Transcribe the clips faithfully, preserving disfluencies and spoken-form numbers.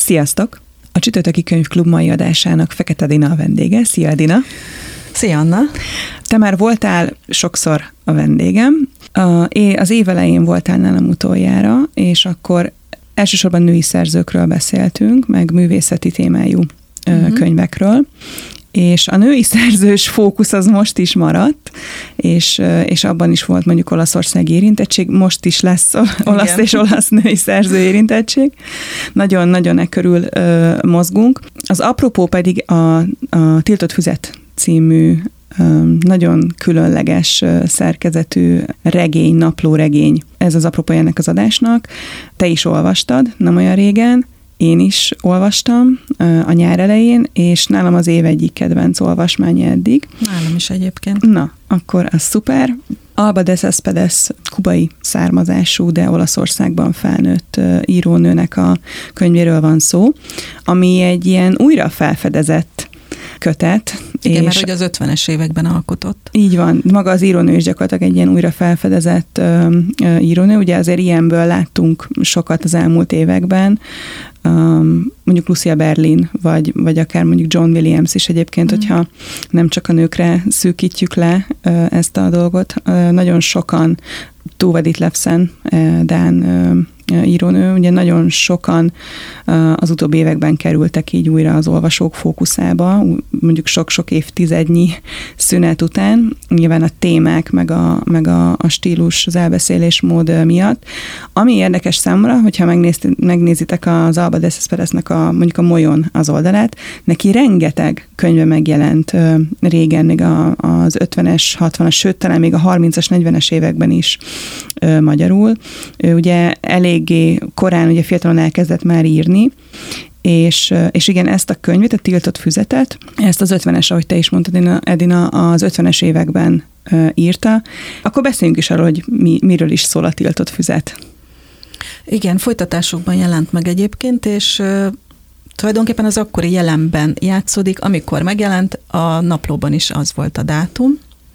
Sziasztok! A Csütörtöki Könyvklub mai adásának Fekete Dina a vendége. Szia, Dina! Szia, Anna! Te már voltál sokszor a vendégem. Az év elején voltál nálam utoljára, és akkor elsősorban női szerzőkről beszéltünk, meg művészeti témájú uh-huh. könyvekről. És a női szerzős fókusz az most is maradt, és, és abban is volt mondjuk olaszországi érintettség, most is lesz olasz Igen. és olasz női szerző érintettség. Nagyon-nagyon e körül ö, mozgunk. Az apropó pedig a, a Tiltott Füzet című ö, nagyon különleges ö, szerkezetű regény, naplóregény. Ez az apropó ennek az adásnak. Te is olvastad, nem olyan régen. Én is olvastam a nyár elején, és nálam az év egyik kedvenc olvasmánya eddig. Nálam is egyébként. Na, akkor az szuper. Alba de Céspedes kubai származású, de Olaszországban felnőtt írónőnek a könyvéről van szó, ami egy ilyen újra felfedezett kötet. Igen, és mert hogy az ötvenes években alkotott. Így van. Maga az írónő is gyakorlatilag egy ilyen újra felfedezett ö, ö, írónő. Ugye azért ilyenből láttunk sokat az elmúlt években. Um, mondjuk Lucia Berlin, vagy, vagy akár mondjuk John Williams is egyébként, mm. hogyha nem csak a nőkre szűkítjük le ö, ezt a dolgot. Ö, nagyon sokan, Tove Ditlevsen, ö, dán ö, írónő, ugye nagyon sokan az utóbbi években kerültek így újra az olvasók fókuszába, mondjuk sok-sok évtizednyi szünet után, nyilván a témák, meg a, meg a, a stílus, az elbeszélésmód miatt. Ami érdekes számomra, hogyha megnéz, megnézitek az Alba de Céspedes-nek a, mondjuk a Molyon az oldalát, neki rengeteg könyve megjelent régen, még a, az ötvenes, hatvanas, sőt, talán még a harmincas, negyvenes években is magyarul. Ő ugye eléggé korán, ugye fiatalon elkezdett már írni, és, és igen, ezt a könyvet, a Tiltott Füzetet, ezt az ötvenes, ahogy te is mondtad, Edina, az ötvenes években írta. Akkor beszéljünk is arról, hogy mi, miről is szól a Tiltott Füzet. Igen, folytatásokban jelent meg egyébként, és tulajdonképpen az akkori jelenben játszódik, amikor megjelent, a naplóban is az volt a dátum.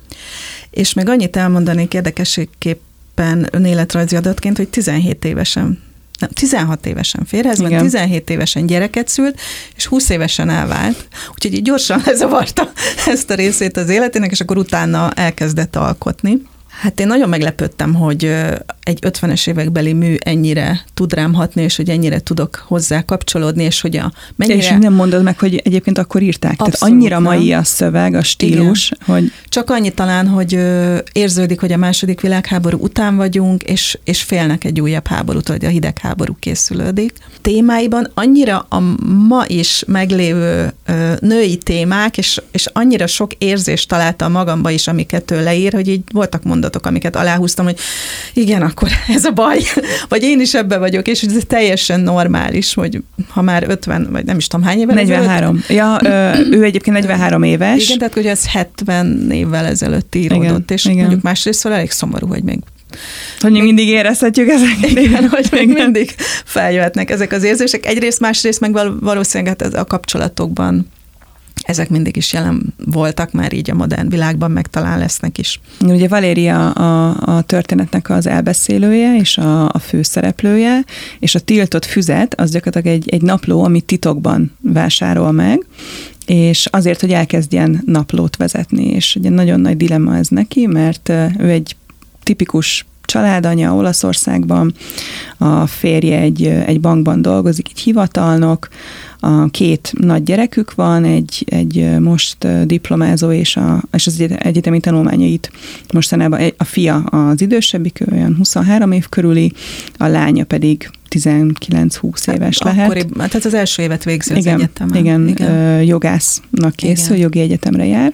És még annyit elmondanék érdekességképpen önéletrajzi adatként, hogy tizenhét évesen, nem, tizenhat évesen férjezben, tizenhét évesen gyereket szült, és húsz évesen elvált. Úgyhogy így gyorsan lezavarta ezt a részét az életének, és akkor utána elkezdett alkotni. Hát én nagyon meglepődtem, hogy egy ötvenes évekbeli mű ennyire tud rám hatni, és hogy ennyire tudok hozzá kapcsolódni, és hogy a mennyire... És nem mondod meg, hogy egyébként akkor írták? Abszolút, tehát annyira mai a szöveg, a stílus, igen. hogy... Csak annyi talán, hogy érződik, hogy a második világháború után vagyunk, és, és félnek egy újabb háborút, hogy a hidegháború készülődik. Témáiban annyira a ma is meglévő női témák, és, és annyira sok érzést találtam magamba is, amiket ő leír, hogy így voltak mondatok, amiket aláhúztam, hogy igen, akkor ez a baj, vagy én is ebbe vagyok, és ez teljesen normális, hogy ha már ötven, vagy nem is tudom hány éve. negyvenhárom. Ezelőtt. Ja, ő egyébként negyvenhárom éves. Igen, tehát hogy ez hetven évvel ezelőtt íródott, igen, és igen. mondjuk másrészt elég szomorú, hogy még Hogy még mindig érezhetjük ezeket. Igen, hogy még mindig feljöhetnek ezek az érzések. Egyrészt, másrészt meg valószínűleg a kapcsolatokban ezek mindig is jelen voltak már így a modern világban, meg talán lesznek is. Ugye Valéria a, a történetnek az elbeszélője és a, a főszereplője, és a Tiltott Füzet az gyakorlatilag egy, egy napló, amit titokban vásárol meg, és azért, hogy elkezdjen naplót vezetni, és ugye nagyon nagy dilemma ez neki, mert ő egy tipikus családanya Olaszországban, a férje egy, egy bankban dolgozik, egy hivatalnok, a két nagy gyerekük van, egy, egy most diplomázó, és, a, és az egyetemi tanulmányait mostanában a fia az idősebbik, olyan huszonhárom év körüli, a lánya pedig tizenkilenc-húsz éves hát, lehet. Akkori, tehát az első évet végzi igen, az egyetemen. Igen, igen. Jogásznak készül, igen. Jogi egyetemre jár.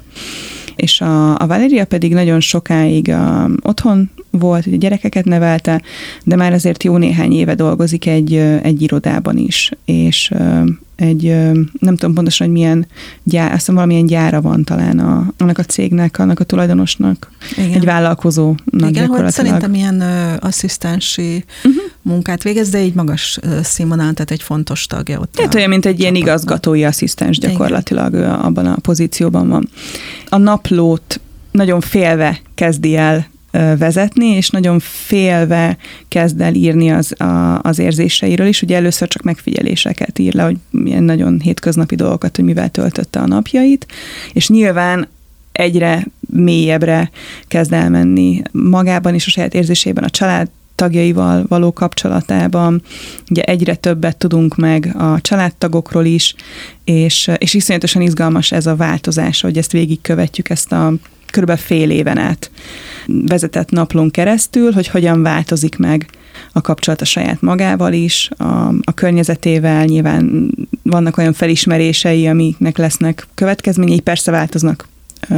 És a, a Valéria pedig nagyon sokáig a, otthon volt, ugye gyerekeket nevelte, de már azért jó néhány éve dolgozik egy, egy irodában is, és egy, nem tudom pontosan, hogy milyen gyár, azt hiszem valamilyen gyára van talán a, annak a cégnek, annak a tulajdonosnak, igen. Egy vállalkozónak igen, gyakorlatilag. hogy szerintem ilyen ö, asszisztensi uh-huh. munkát végez, de így magas ö, színvonalon, tehát egy fontos tagja ott. Hát olyan, mint egy ilyen igazgatói asszisztens gyakorlatilag igen. Abban a pozícióban van. A naplót nagyon félve kezdi el vezetni, és nagyon félve kezd el írni az, a, az érzéseiről is. Ugye először csak megfigyeléseket ír le, hogy milyen nagyon hétköznapi dolgokat, hogy mivel töltötte a napjait, és nyilván egyre mélyebbre kezd elmenni magában és a saját érzésében, a család tagjaival való kapcsolatában. Ugye egyre többet tudunk meg a családtagokról is, és, és iszonyatosan izgalmas ez a változás, hogy ezt végigkövetjük, ezt a körülbelül fél éven át vezetett naplón keresztül, hogy hogyan változik meg a kapcsolat a saját magával is, a, a környezetével, nyilván vannak olyan felismerései, amiknek lesznek következményei, persze változnak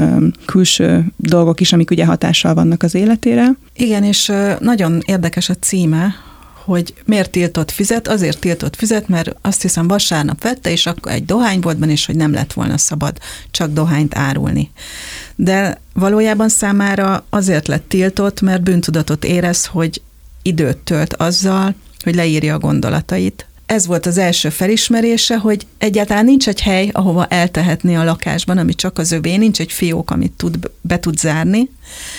külső dolgok is, amik ugye hatással vannak az életére. Igen, és nagyon érdekes a címe, hogy miért tiltott füzet? Azért tiltott füzet, mert azt hiszem vasárnap vette, és akkor egy dohányboltban, és hogy nem lett volna szabad csak dohányt árulni. De valójában számára azért lett tiltott, mert bűntudatot érez, hogy időt tölt azzal, hogy leírja a gondolatait. Ez volt az első felismerése, hogy egyáltalán nincs egy hely, ahova eltehetné a lakásban, ami csak az övé, nincs egy fiók, amit tud, be tud zárni,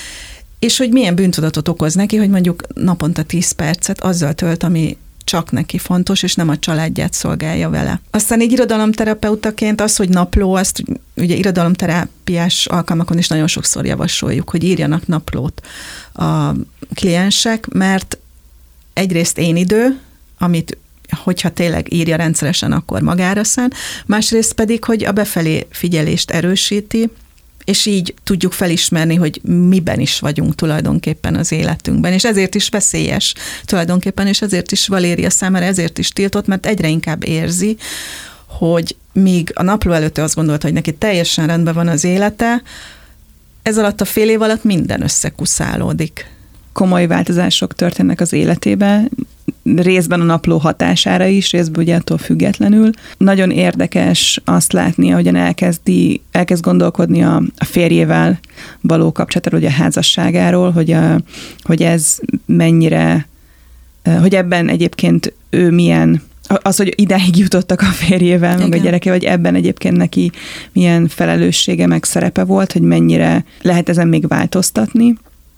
és hogy milyen bűntudatot okoz neki, hogy mondjuk naponta tíz percet azzal tölt, ami csak neki fontos, és nem a családját szolgálja vele. Aztán így irodalomterapeutaként az, hogy napló, azt ugye irodalomterápiás alkalmakon is nagyon sokszor javasoljuk, hogy írjanak naplót a kliensek, mert egyrészt én idő, amit hogyha tényleg írja rendszeresen, akkor magára szán, másrészt pedig, hogy a befelé figyelést erősíti, és így tudjuk felismerni, hogy miben is vagyunk tulajdonképpen az életünkben, és ezért is veszélyes tulajdonképpen, és ezért is Valéria számára ezért is tiltott, mert egyre inkább érzi, hogy míg a napló előtt azt gondolta, hogy neki teljesen rendben van az élete, ez alatt a fél év alatt minden összekuszálódik. Komoly változások történnek az életében, részben a napló hatására is, részben ugye attól függetlenül. Nagyon érdekes azt látni, ahogyan elkezdi, elkezd gondolkodni a, a férjével való kapcsolatáról, ugye a házasságáról, hogy, a, hogy ez mennyire, hogy ebben egyébként ő milyen, az, hogy idáig jutottak a férjével, meg Igen. a gyereke, vagy ebben egyébként neki milyen felelőssége, meg szerepe volt, hogy mennyire lehet ezen még változtatni.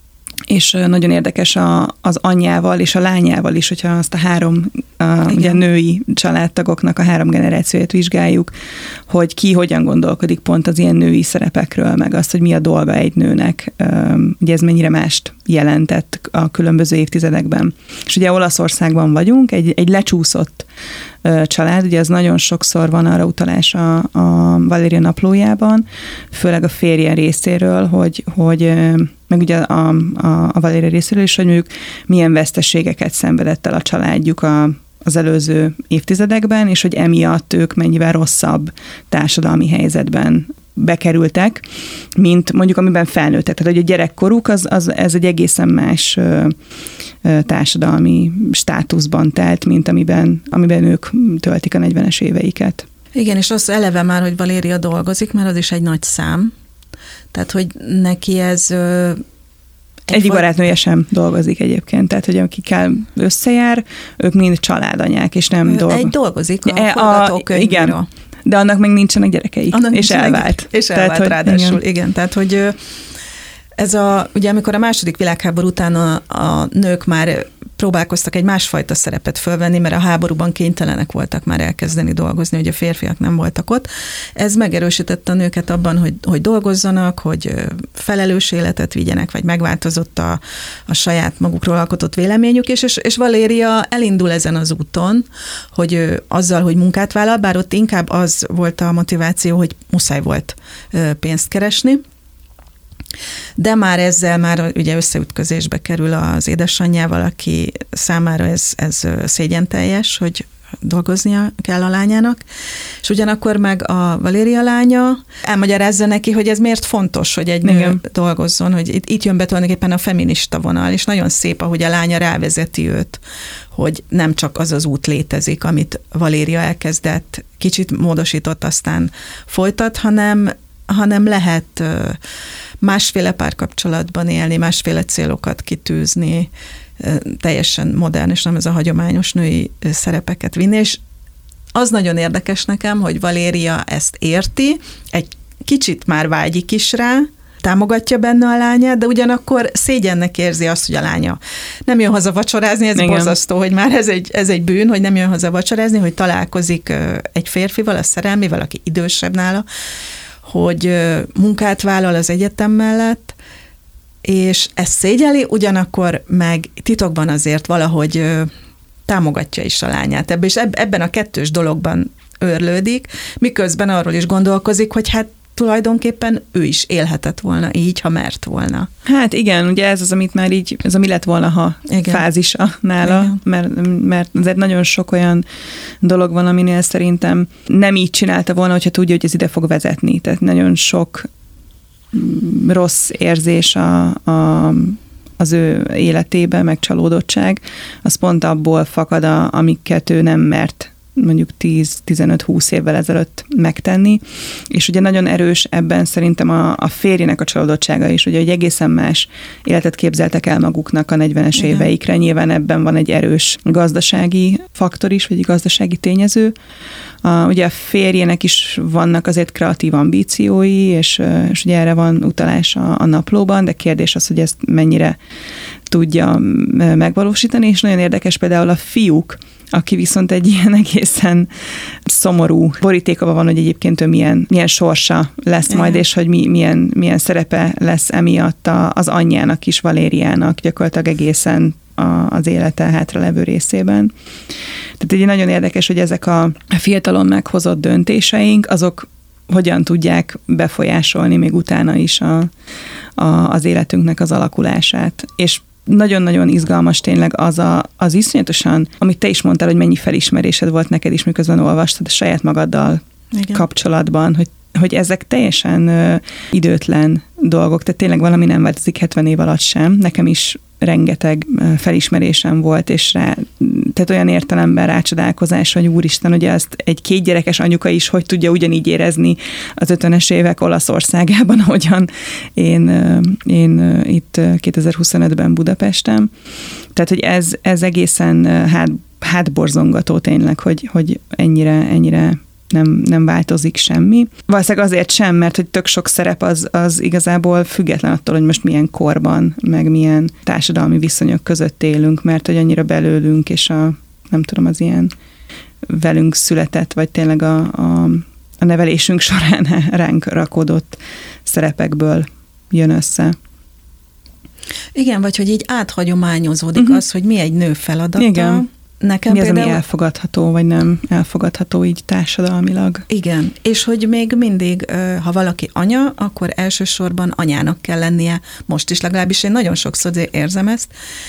És nagyon érdekes a, az anyjával és a lányával is, hogyha azt a három a, ugye női családtagoknak a három generációját vizsgáljuk, hogy ki hogyan gondolkodik pont az ilyen női szerepekről, meg azt, hogy mi a dolga egy nőnek, ugye ez mennyire mást jelentett a különböző évtizedekben. És ugye Olaszországban vagyunk, egy, egy lecsúszott család, ugye az nagyon sokszor van arra utalás a, a Valéria naplójában, főleg a férje részéről, hogy, hogy meg ugye a, a, a Valéria részéről is, hogy mondjuk milyen veszteségeket szenvedett el a családjuk a, az előző évtizedekben, és hogy emiatt ők mennyivel rosszabb társadalmi helyzetben bekerültek, mint mondjuk amiben felnőttek. Tehát, hogy a gyerekkoruk, az, az, ez egy egészen más ö, ö, társadalmi státuszban telt, mint amiben, amiben ők töltik a negyvenes éveiket. Igen, és az eleve már, hogy Valéria dolgozik, mert az is egy nagy szám. Tehát, hogy neki ez... Ö, egy Egyik barátnője sem dolgozik egyébként, tehát, hogy akikkel összejár, ők mind családanyák, és nem dolgoznak. Egy dolgozik a forgatókönyvíró. Igen, de annak még nincsenek gyerekei, annak és elvált. És elvált tehát, ráadásul, igen. igen. Tehát, hogy ez a, ugye amikor a második világháború után a, a nők már próbálkoztak egy másfajta szerepet fölvenni, mert a háborúban kénytelenek voltak már elkezdeni dolgozni, hogy a férfiak nem voltak ott. Ez megerősítette a nőket abban, hogy, hogy dolgozzanak, hogy felelős életet vigyenek, vagy megváltozott a, a saját magukról alkotott véleményük, és, és, és Valéria elindul ezen az úton, hogy azzal, hogy munkát vállal, bár ott inkább az volt a motiváció, hogy muszáj volt pénzt keresni, de már ezzel már ugye összeütközésbe kerül az édesanyjával, aki számára ez, ez szégyenteljes, hogy dolgoznia kell a lányának, és ugyanakkor meg a Valéria lánya elmagyarázza neki, hogy ez miért fontos, hogy egy nő Igen. dolgozzon, hogy itt, itt jön be tulajdonképpen a feminista vonal, és nagyon szép, ahogy a lánya rávezeti őt, hogy nem csak az az út létezik, amit Valéria elkezdett, kicsit módosított, aztán folytat, hanem, hanem lehet másféle párkapcsolatban élni, másféle célokat kitűzni, teljesen modern, és nem ez a hagyományos női szerepeket vinni, és az nagyon érdekes nekem, hogy Valéria ezt érti, egy kicsit már vágyik is rá, támogatja benne a lányát, de ugyanakkor szégyennek érzi azt, hogy a lánya nem jön haza vacsorázni, ez Igen. borzasztó, hogy már ez egy, ez egy bűn, hogy nem jön haza vacsorázni, hogy találkozik egy férfival, a szerelmével, aki idősebb nála, hogy munkát vállal az egyetem mellett, és ezt szégyeli, ugyanakkor meg titokban azért valahogy támogatja is a lányát ebbe, és ebben a kettős dologban őrlődik, miközben arról is gondolkozik, hogy hát tulajdonképpen ő is élhetett volna így, ha mert volna. Hát igen, ugye ez az, amit már így, ez a mi lett volna, ha igen. fázisa nála, mert, mert azért nagyon sok olyan dolog van, aminél szerintem nem így csinálta volna, hogyha tudja, hogy ez ide fog vezetni. Tehát nagyon sok rossz érzés a, a, az ő életébe, meg csalódottság, az pont abból fakad, a, amiket ő nem mert mondjuk tíz-tizenöt-húsz évvel ezelőtt megtenni, és ugye nagyon erős ebben szerintem a, a férjének a csalódottsága is, ugye, hogy egészen más életet képzeltek el maguknak a negyvenes Igen. éveikre, nyilván ebben van egy erős gazdasági faktor is, vagy egy gazdasági tényező. A, ugye a férjének is vannak azért kreatív ambíciói, és, és ugye erre van utalás a, a naplóban, de kérdés az, hogy ezt mennyire tudja megvalósítani, és nagyon érdekes például a fiúk, aki viszont egy ilyen egészen szomorú borítékova van, hogy egyébként ő milyen, milyen sorsa lesz Igen. majd, és hogy mi, milyen, milyen szerepe lesz emiatt a, az anyjának is, Valériának gyakorlatilag egészen a, az élete hátralevő részében. Tehát egy nagyon érdekes, hogy ezek a fiatalon meghozott döntéseink, azok hogyan tudják befolyásolni még utána is a, a, az életünknek az alakulását. És nagyon-nagyon izgalmas tényleg az a, az iszonyatosan, amit te is mondtál, hogy mennyi felismerésed volt neked is, miközben olvastad a saját magaddal Igen. kapcsolatban, hogy, hogy ezek teljesen ö, időtlen dolgok, tehát tényleg valami nem változik hetven év alatt sem. Nekem is rengeteg felismerésem volt, és rá, tehát olyan értelemben rácsodálkozás, hogy úristen, ugye azt egy kétgyerekes anyuka is hogy tudja ugyanígy érezni az ötvenes évek Olaszországában, ahogyan én, én itt kétezer-huszonötben Budapesten. Tehát, hogy ez, ez egészen hát, hátborzongató tényleg, hogy, hogy ennyire, ennyire nem, nem változik semmi. Valószínűleg azért sem, mert hogy tök sok szerep az, az igazából független attól, hogy most milyen korban, meg milyen társadalmi viszonyok között élünk, mert hogy annyira belőlünk, és a, nem tudom, az ilyen velünk született, vagy tényleg a, a, a nevelésünk során ránk rakódott szerepekből jön össze. Igen, vagy hogy így áthagyományozódik uh-huh. az, hogy mi egy nő feladata. Igen. Nekem mi az, például... ami elfogadható, vagy nem elfogadható így társadalmilag. Igen, és hogy még mindig, ha valaki anya, akkor elsősorban anyának kell lennie. Most is legalábbis én nagyon sokszor érzem ezt,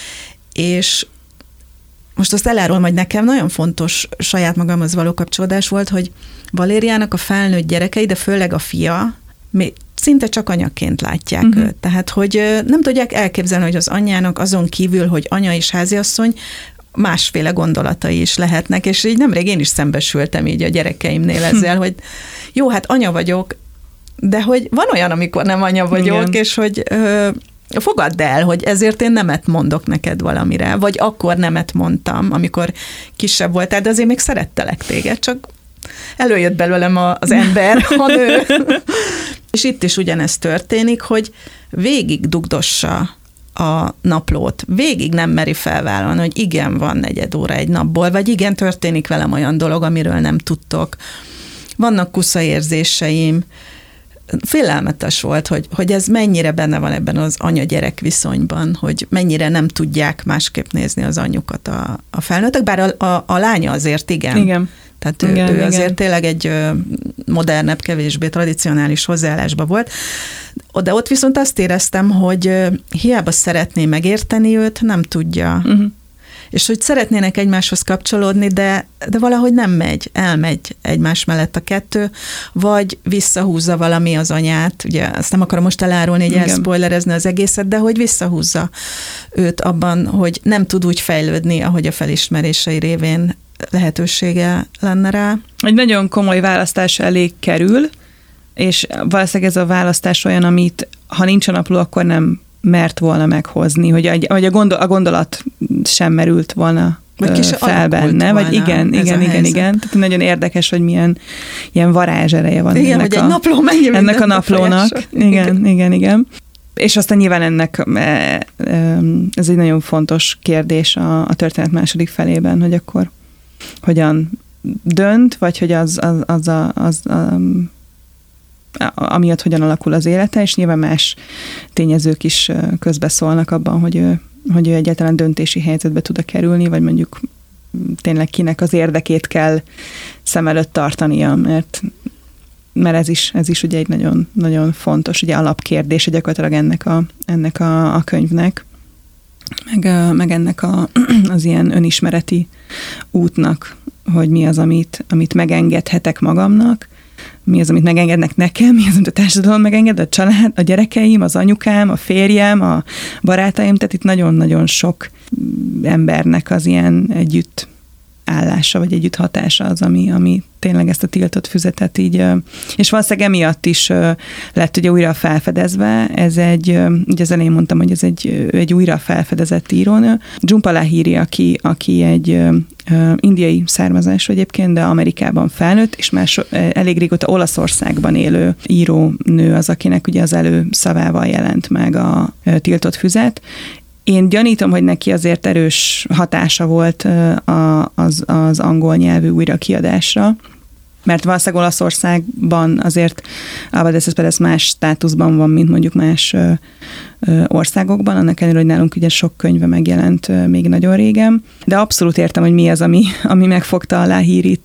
és most azt elárulom, hogy nekem nagyon fontos saját magamhoz való kapcsolódás volt, hogy Valériának a felnőtt gyerekei, de főleg a fia, szinte csak anyaként látják uh-huh. őt. Tehát, hogy nem tudják elképzelni, hogy az anyjának azon kívül, hogy anya és háziasszony, másféle gondolatai is lehetnek, és így nemrég én is szembesültem így a gyerekeimnél ezzel, hogy jó, hát anya vagyok, de hogy van olyan, amikor nem anya vagyok, Igen. és hogy ö, fogadd el, hogy ezért én nemet mondok neked valamire, vagy akkor nemet mondtam, amikor kisebb voltál, de azért még szerettelek téged, csak előjött belőlem a, az ember, a nő. És itt is ugyanezt történik, hogy végig dugdossa a naplót. Végig nem meri felvállalni, hogy igen, van negyed óra egy napból, vagy igen, történik velem olyan dolog, amiről nem tudtok. Vannak kuszaérzéseim. Félelmetes volt, hogy, hogy ez mennyire benne van ebben az anya-gyerek viszonyban, hogy mennyire nem tudják másképp nézni az anyjukat a, a felnőttek, bár a, a, a lánya azért igen. Igen. Tehát igen, ő, ő azért igen. tényleg egy modernebb, kevésbé tradicionális hozzáállásban volt. De ott viszont azt éreztem, hogy hiába szeretné megérteni őt, nem tudja. Uh-huh. És hogy szeretnének egymáshoz kapcsolódni, de, de valahogy nem megy, elmegy egymás mellett a kettő, vagy visszahúzza valami az anyát, ugye azt nem akarom most elárulni, így elszpoilerezni az egészet, de hogy visszahúzza őt abban, hogy nem tud úgy fejlődni, ahogy a felismerései révén lehetősége lenne rá. Egy nagyon komoly választás elé kerül, és valószínűleg ez a választás olyan, amit ha nincs a napló, akkor nem mert volna meghozni, hogy a, vagy a, gondol, a gondolat sem merült volna vagy fel benne, vagy igen, igen, igen, igen. Tehát nagyon érdekes, hogy milyen ilyen varázsereje van. Igen, hogy egy napló mennyi ennek a naplónak. Igen, igen, igen, igen. És aztán nyilván ennek ez egy nagyon fontos kérdés a, a történet második felében, hogy akkor hogyan dönt, vagy hogy az, az, az, a, az a, amiatt hogyan alakul az élete, és nyilván más tényezők is közbeszólnak abban, hogy ő, hogy ő egyáltalán döntési helyzetbe tud kerülni, vagy mondjuk tényleg kinek az érdekét kell szem előtt tartania, mert, mert ez is, ez is ugye egy nagyon, nagyon fontos ugye alapkérdés gyakorlatilag ennek a, ennek a, a könyvnek, meg, meg ennek a, az ilyen önismereti útnak, hogy mi az, amit, amit megengedhetek magamnak, mi az, amit megengednek nekem, mi az, amit a társadalom megenged, a család, a gyerekeim, az anyukám, a férjem, a barátaim, tehát itt nagyon-nagyon sok embernek az ilyen együtt állása, vagy együtt hatása az, ami, ami tényleg ezt a tiltott füzetet így, és valószínűleg emiatt is lett ugye újra felfedezve, ez egy, ugye az elején mondtam, hogy ez egy, egy újra felfedezett írónő. Jhumpa Lahiri, aki, aki egy indiai származású egyébként, de Amerikában felnőtt, és már so, elég régóta Olaszországban élő írónő az, akinek ugye az előszavával jelent meg a tiltott füzet. Én gyanítom, hogy neki azért erős hatása volt az, az angol nyelvű újrakiadásra, mert valószínűleg Olaszországban azért Alba de Céspedes más státuszban van, mint mondjuk más országokban, annak ellenére, hogy nálunk ugye sok könyve megjelent még nagyon régen, de abszolút értem, hogy mi az, ami, ami megfogta a Lahirit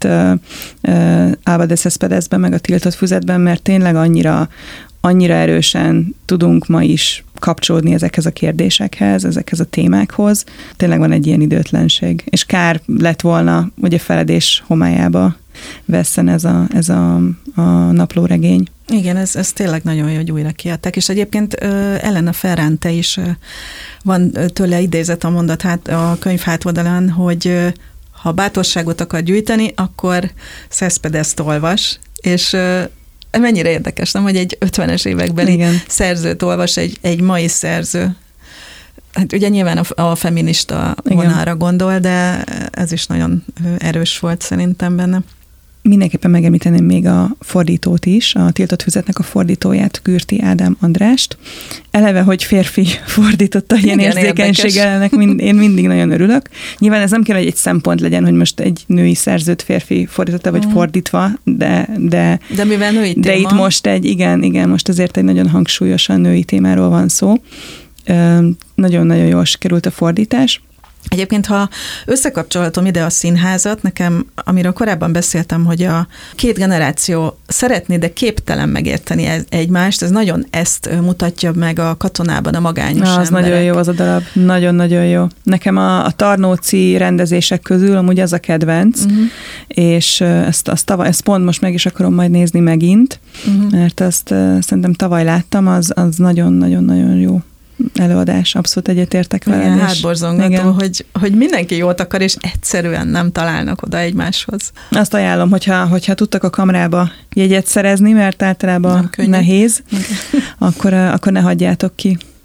Alba de Céspedesben, meg a tiltott füzetben, mert tényleg annyira annyira erősen tudunk ma is kapcsolódni ezekhez a kérdésekhez, ezekhez a témákhoz. Tényleg van egy ilyen időtlenség. És kár lett volna, hogy a feledés homályába vesszen ez a, ez a, a naplóregény. Igen, ez, ez tényleg nagyon jó, hogy újra kiadták. És egyébként Elena Ferrante is van tőle idézet a mondat hát, a könyv hátoldalán, hogy ha bátorságot akar gyűjteni, akkor Céspedest olvas, és mennyire érdekes, nem, hogy egy ötvenes évekbeli Igen. szerzőt olvas egy, egy mai szerző. Hát ugye nyilván a, a feminista vonalra gondol, de ez is nagyon erős volt szerintem benne. Mindenképpen megemlíteném még a fordítót is, a tiltott füzetnek a fordítóját, Kürti Ádám Andrást. Eleve, hogy férfi fordította, ilyen érzékenységgel, ennek mind, én mindig nagyon örülök. Nyilván ez nem kell, hogy egy szempont legyen, hogy most egy női szerzőt férfi fordította, vagy mm. fordítva, de, de, de mivel női téma. De itt most egy, igen, igen, most azért egy nagyon hangsúlyosan női témáról van szó. Nagyon-nagyon jól sikerült a fordítás. Egyébként, ha összekapcsolhatom ide a színházat, nekem, amiről korábban beszéltem, hogy a két generáció szeretné, de képtelen megérteni egymást, ez nagyon ezt mutatja meg a Katonában a magányos Na, az emberek. nagyon jó az a darab, nagyon-nagyon jó. Nekem a, a Tarnóci rendezések közül amúgy az a kedvenc, uh-huh. és ezt, ezt, tavaly, ezt pont most meg is akarom majd nézni megint, uh-huh. mert azt szerintem tavaly láttam, az, az nagyon-nagyon-nagyon jó előadás, abszolút egyetértek veled. Igen, hátborzongató, hogy, hogy mindenki jót akar, és egyszerűen nem találnak oda egymáshoz. Azt ajánlom, hogyha, hogyha tudtak a kamrába jegyet szerezni, mert általában nehéz, akkor, akkor ne hagyjátok ki.